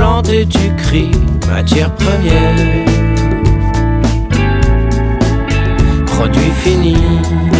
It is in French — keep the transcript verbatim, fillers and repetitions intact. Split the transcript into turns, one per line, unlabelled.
plantes et tu cries matière première. Produit fini.